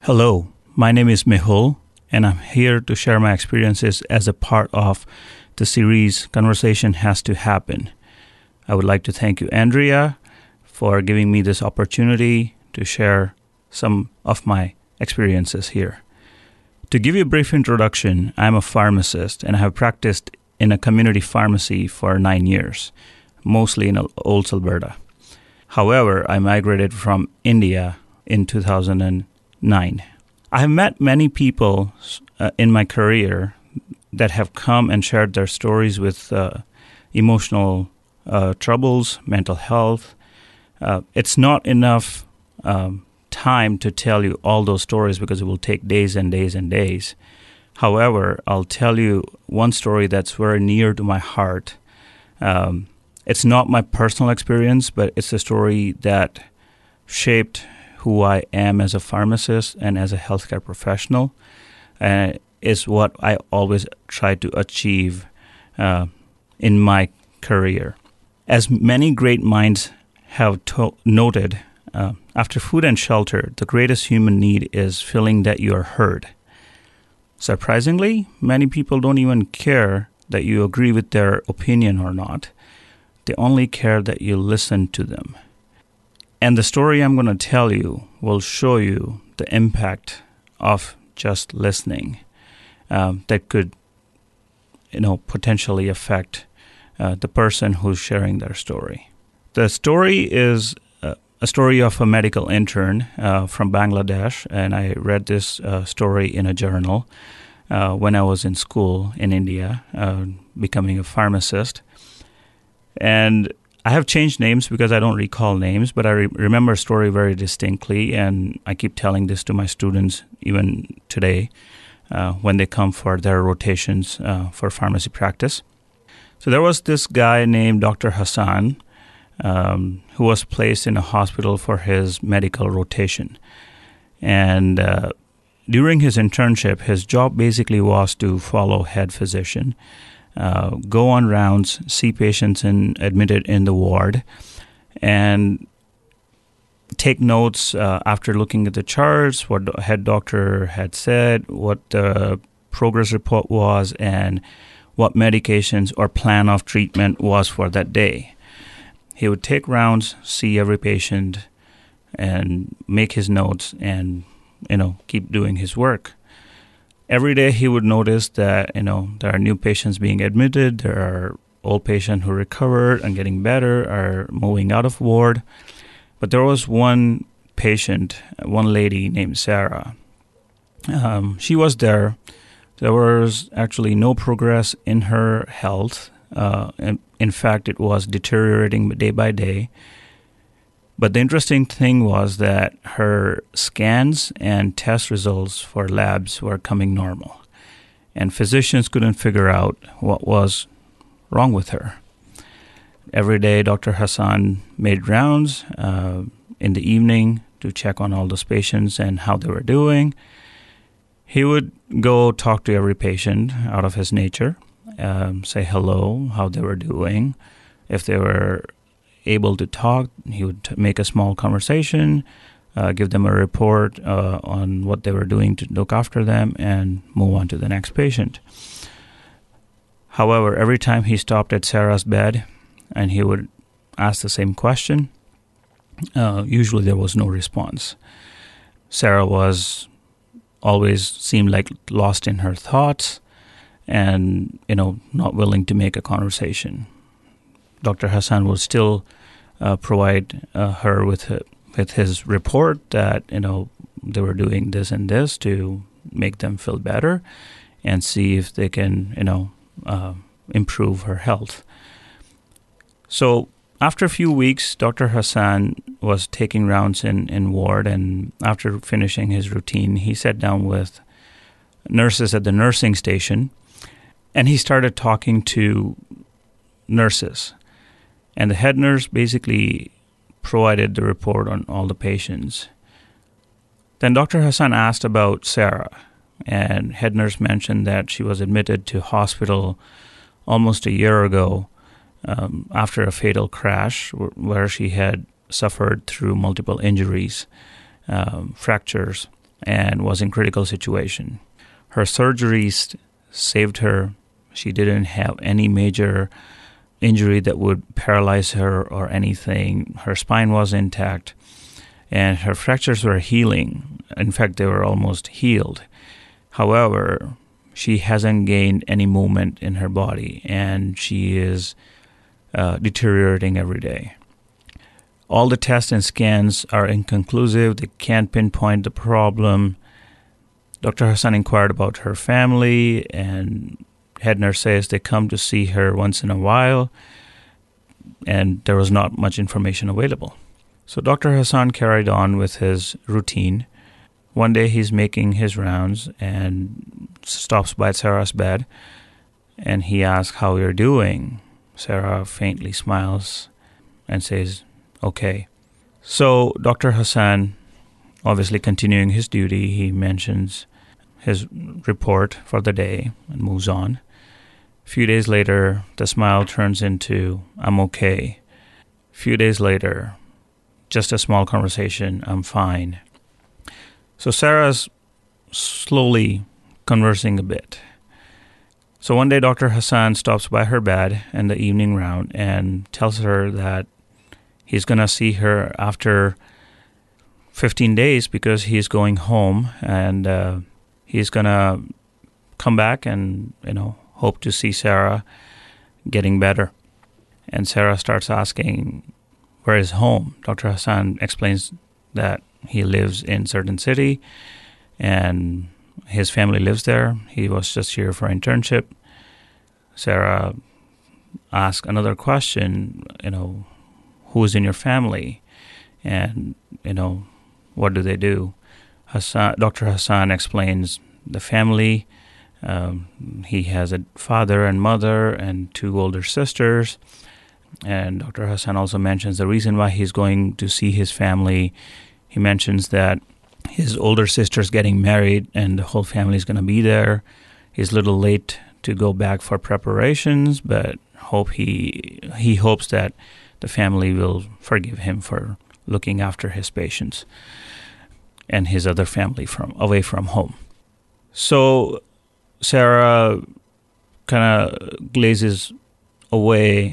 Hello, my name is Mehul, and I'm here to share my experiences as a part of the series Conversation Has to Happen. I would like to thank you, Andrea, for giving me this opportunity to share some of my experiences here. To give you a brief introduction, I'm a pharmacist and I have practiced in a community pharmacy for 9 years, mostly in Olds, Alberta. However, I migrated from India in 2009. I have met many people in my career that have come and shared their stories with emotional troubles, mental health. It's not enough time to tell you all those stories because it will take days and days and days. However, I'll tell you one story that's very near to my heart. It's not my personal experience, but it's a story that shaped who I am as a pharmacist and as a healthcare professional, is what I always try to achieve in my career. As many great minds have noted, after food and shelter, the greatest human need is feeling that you are heard. Surprisingly, many people don't even care that you agree with their opinion or not. They only care that you listen to them. And the story I'm going to tell you will show you the impact of just listening that could, potentially affect the person who's sharing their story. The story is a story of a medical intern from Bangladesh, and I read this story in a journal when I was in school in India, becoming a pharmacist. And I have changed names because I don't recall names, but I remember a story very distinctly, and I keep telling this to my students even today when they come for their rotations for pharmacy practice. So there was this guy named Dr. Hassan who was placed in a hospital for his medical rotation. And during his internship, his job basically was to follow head physician, go on rounds, see patients admitted in the ward, and take notes after looking at the charts, what the head doctor had said, what the progress report was, and what medications or plan of treatment was for that day. He would take rounds, see every patient, and make his notes and, keep doing his work. Every day he would notice that, there are new patients being admitted, there are old patients who recovered and getting better, are moving out of ward. But there was one patient, one lady named Sarah. She was there. There was actually no progress in her health. In fact, it was deteriorating day by day. But the interesting thing was that her scans and test results for labs were coming normal, and physicians couldn't figure out what was wrong with her. Every day, Dr. Hassan made rounds in the evening to check on all those patients and how they were doing. He would go talk to every patient out of his nature, say hello, how they were doing. If they were able to talk, he would make a small conversation, give them a report on what they were doing to look after them, and move on to the next patient. However, every time he stopped at Sarah's bed and he would ask the same question, usually there was no response. Sarah always seemed like lost in her thoughts and, not willing to make a conversation. Dr. Hassan would still provide her with his report that, they were doing this and this to make them feel better and see if they can, improve her health. So after a few weeks, Dr. Hassan was taking rounds in ward, and after finishing his routine, he sat down with nurses at the nursing station, and he started talking to nurses. And the head nurse basically provided the report on all the patients. Then Dr. Hassan asked about Sarah, and head nurse mentioned that she was admitted to hospital almost a year ago after a fatal crash where she had suffered through multiple injuries, fractures. and was in critical situation. Her surgeries saved her. She didn't have any major injury that would paralyze her or anything. Her spine was intact, and her fractures were healing. In fact, they were almost healed. However, she hasn't gained any movement in her body, and she is deteriorating every day. All the tests and scans are inconclusive. They can't pinpoint the problem. Dr. Hassan inquired about her family, and head nurse says they come to see her once in a while, and there was not much information available. So Dr. Hassan carried on with his routine. One day he's making his rounds and stops by Sarah's bed, and he asks how you're doing. Sarah faintly smiles and says, okay. So Dr. Hassan, obviously continuing his duty, he mentions his report for the day and moves on. A few days later, the smile turns into, I'm okay. A few days later, just a small conversation, I'm fine. So Sarah's slowly conversing a bit. So one day Dr. Hassan stops by her bed in the evening round and tells her that he's going to see her after 15 days because he's going home, and he's going to come back and, hope to see Sarah getting better. And Sarah starts asking, where is home? Dr. Hassan explains that he lives in certain city and his family lives there. He was just here for internship. Sarah asked another question, who is in your family? And, what do they do? Dr. Hassan explains the family. He has a father and mother and 2 older sisters. And Dr. Hassan also mentions the reason why he's going to see his family. He mentions that his older sister's getting married and the whole family is going to be there. He's a little late to go back for preparations, but he hopes that the family will forgive him for looking after his patients and his other family away from home. So Sarah kind of glances away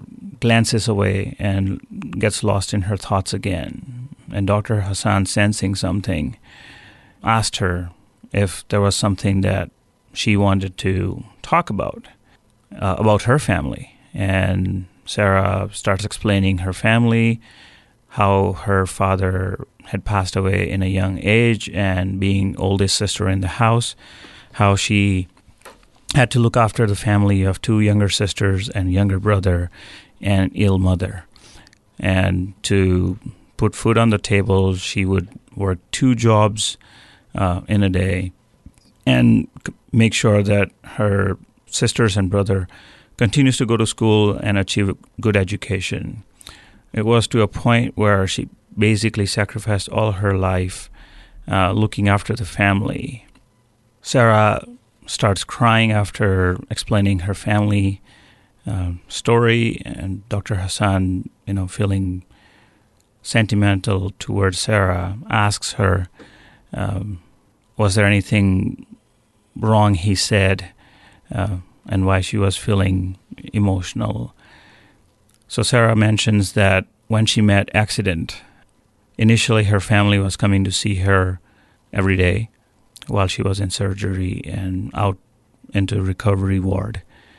and gets lost in her thoughts again. And Dr. Hassan, sensing something, asked her if there was something that she wanted to talk about her family. And Sarah starts explaining her family, how her father had passed away in a young age, and being oldest sister in the house, how she had to look after the family of 2 younger sisters and younger brother and ill mother. And to put food on the table, she would work 2 jobs in a day and make sure that her sisters and brother continues to go to school and achieve a good education. It was to a point where she basically sacrificed all her life looking after the family. Sarah starts crying after explaining her family story, and Dr. Hassan, feeling sentimental towards Sarah, asks her, was there anything wrong he said, and why she was feeling emotional. So Sarah mentions that when she met Accident, initially her family was coming to see her every day while she was in surgery and out into recovery ward.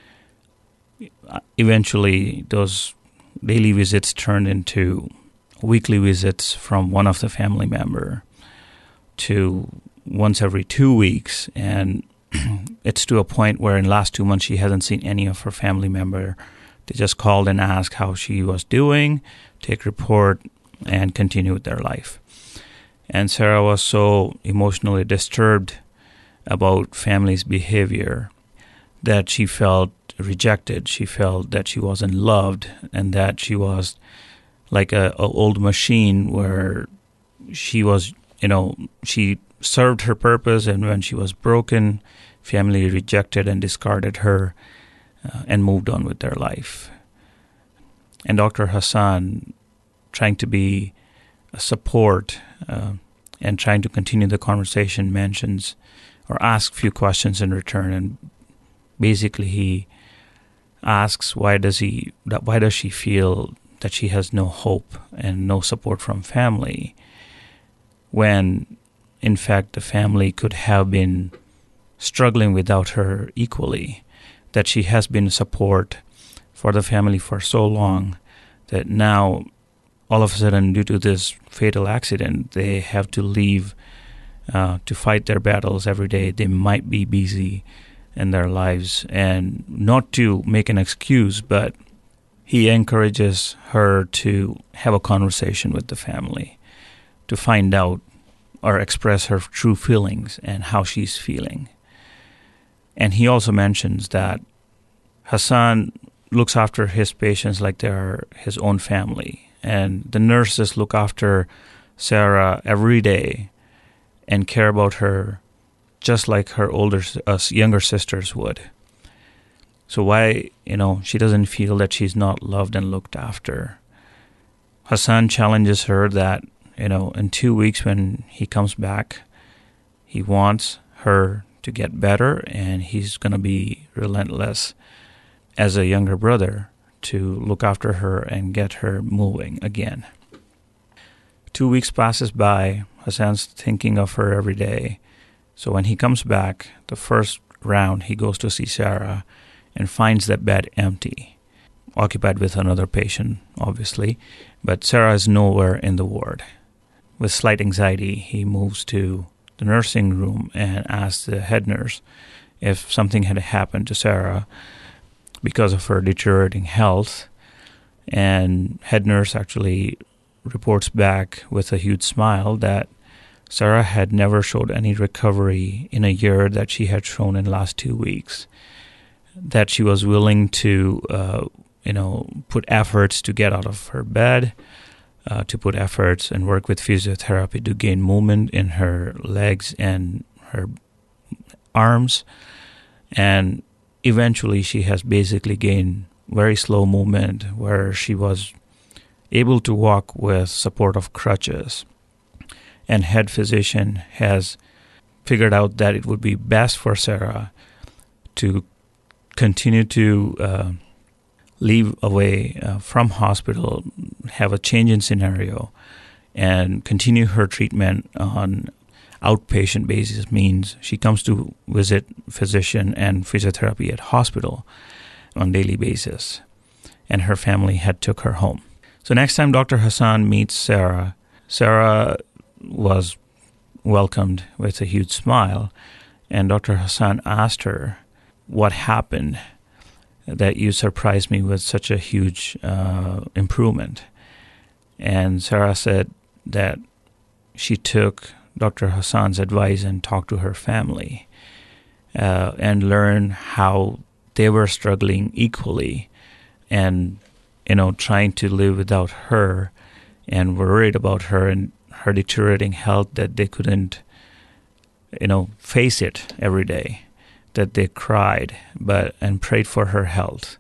Eventually, those daily visits turned into weekly visits from one of the family member to once every 2 weeks, and it's to a point where in the last 2 months she hasn't seen any of her family member. They just called and asked how she was doing, take report, and continue with their life. And Sarah was so emotionally disturbed about family's behavior that she felt rejected. She felt that she wasn't loved, and that she was like a old machine where she was, she served her purpose, and when she was broken, family rejected and discarded her and moved on with their life. And Dr. Hassan, trying to be a support, and trying to continue the conversation, mentions or asks a few questions in return. And basically he asks why does she feel that she has no hope and no support from family, when in fact the family could have been struggling without her equally, that she has been support for the family for so long that now all of a sudden, due to this fatal accident, they have to leave to fight their battles every day. They might be busy in their lives, and not to make an excuse, but he encourages her to have a conversation with the family to find out or express her true feelings and how she's feeling. And he also mentions that Hassan looks after his patients like they are his own family, and the nurses look after Sarah every day and care about her just like her younger sisters would. So why, she doesn't feel that she's not loved and looked after? Hassan challenges her that, in 2 weeks when he comes back, he wants her to get better, and he's going to be relentless as a younger brother to look after her and get her moving again. 2 weeks passes by. Hassan's thinking of her every day. So when he comes back, the first round, he goes to see Sarah and finds that bed empty, occupied with another patient, obviously, but Sarah is nowhere in the ward. With slight anxiety, he moves to the nursing room and asks the head nurse if something had happened to Sarah because of her deteriorating health. And head nurse actually reports back with a huge smile that Sarah had never showed any recovery in a year that she had shown in the last 2 weeks, that she was willing to, put efforts to get out of her bed, to put efforts and work with physiotherapy to gain movement in her legs and her arms. And eventually she has basically gained very slow movement where she was able to walk with support of crutches. And head physician has figured out that it would be best for Sarah to continue to leave away from hospital, have a change in scenario, and continue her treatment on outpatient basis. Means she comes to visit physician and physiotherapy at hospital on daily basis, and her family had took her home. So next time Dr. Hassan meets Sarah was welcomed with a huge smile, and Dr. Hassan asked her, what happened that you surprised me with such a huge improvement? And Sarah said that she took Dr. Hassan's advice and talked to her family and learned how they were struggling equally and, trying to live without her, and worried about her and her deteriorating health, that they couldn't, face it every day, that they cried and prayed for her health.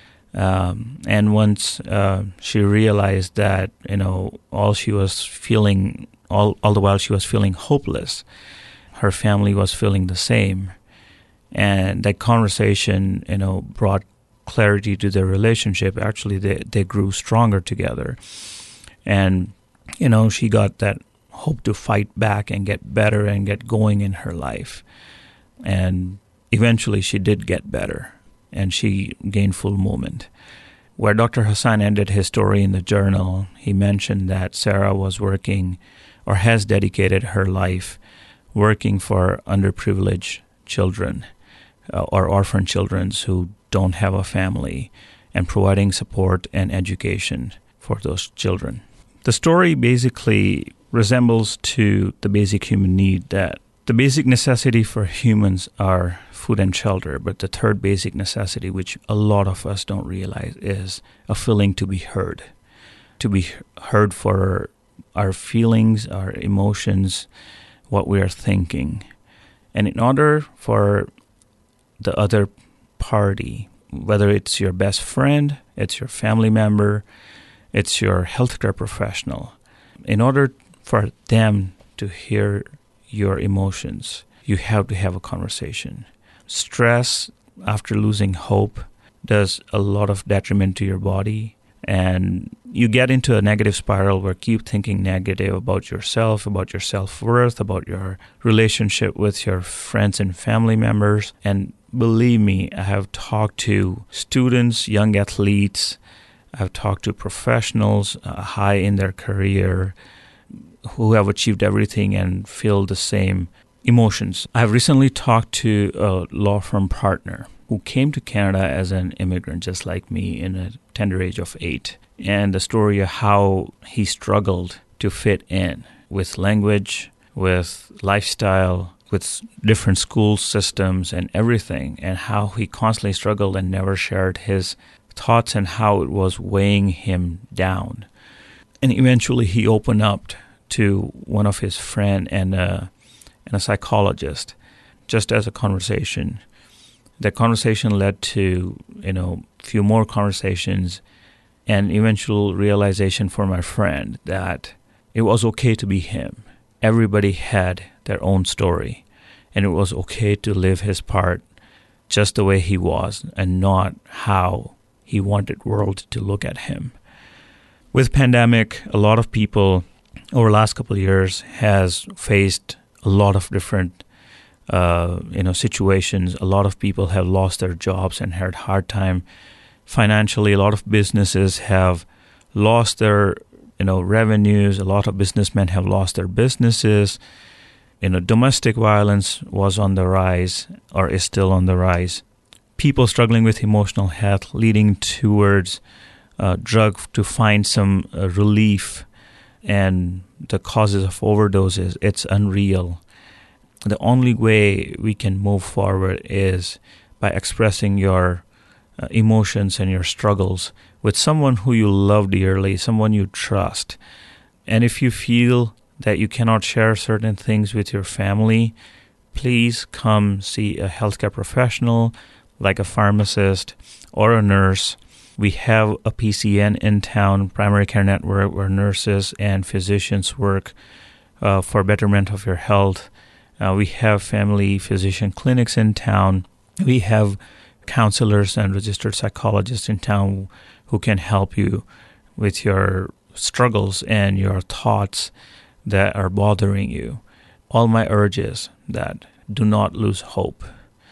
And once she realized that, all she was feeling, all the while she was feeling hopeless, her family was feeling the same. And that conversation, brought clarity to their relationship. Actually, they grew stronger together. And she got that hope to fight back and get better and get going in her life. And eventually she did get better, and she gained full movement. Where Dr. Hassan ended his story in the journal, he mentioned that Sarah was working, or has dedicated her life, working for underprivileged children or orphan children who don't have a family, and providing support and education for those children. The story basically resembles to the basic human need, that the basic necessity for humans are food and shelter, but the third basic necessity, which a lot of us don't realize, is a feeling to be heard for our feelings, our emotions, what we are thinking. And in order for the other party, whether it's your best friend, it's your family member, it's your healthcare professional, in order for them to hear your emotions. You have to have a conversation. Stress after losing hope does a lot of detriment to your body, and you get into a negative spiral where you keep thinking negative about yourself, about your self-worth, about your relationship with your friends and family members. And believe me, I have talked to students, young athletes, I've talked to professionals high in their career who have achieved everything and feel the same emotions. I've recently talked to a law firm partner who came to Canada as an immigrant, just like me, in a tender age of 8. And the story of how he struggled to fit in with language, with lifestyle, with different school systems and everything, and how he constantly struggled and never shared his thoughts and how it was weighing him down. And eventually he opened up to one of his friend and a psychologist, just as a conversation. That conversation led to, few more conversations and eventual realization for my friend that it was okay to be him. Everybody had their own story, and it was okay to live his part just the way he was and not how he wanted the world to look at him. With pandemic, a lot of people over the last couple of years has faced a lot of different situations. A lot of people have lost their jobs and had a hard time financially. A lot of businesses have lost their revenues. A lot of businessmen have lost their businesses. Domestic violence was on the rise or is still on the rise. People struggling with emotional health, leading towards drug to find some relief, and the causes of overdoses. It's unreal. The only way we can move forward is by expressing your emotions and your struggles with someone who you love dearly, someone you trust. And if you feel that you cannot share certain things with your family, please come see a healthcare professional like a pharmacist or a nurse. We have a PCN in town, Primary Care Network, where nurses and physicians work for betterment of your health. We have family physician clinics in town. We have counselors and registered psychologists in town who can help you with your struggles and your thoughts that are bothering you. All my urge is that do not lose hope.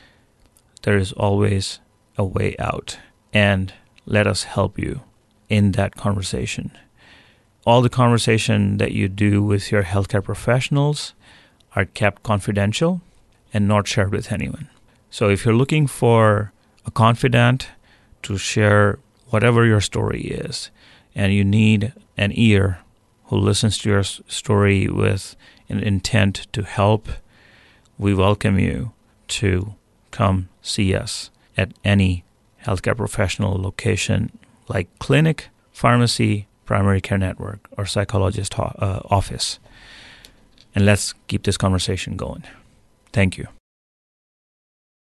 There is always a way out, and let us help you in that conversation. All the conversation that you do with your healthcare professionals are kept confidential and not shared with anyone. So if you're looking for a confidant to share whatever your story is, and you need an ear who listens to your story with an intent to help, we welcome you to come see us at any healthcare professional location like clinic, pharmacy, primary care network, or psychologist office. And let's keep this conversation going. Thank you.